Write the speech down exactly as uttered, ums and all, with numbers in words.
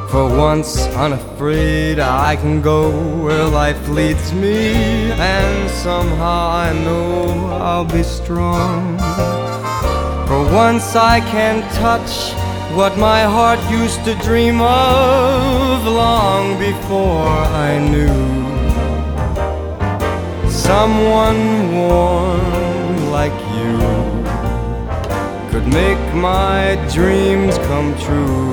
For once unafraid, I can go where life leads me, and somehow I know I'll be strong. For once I can touch what my heart used to dream of long before I knew someone warm like you could make my dreams come true.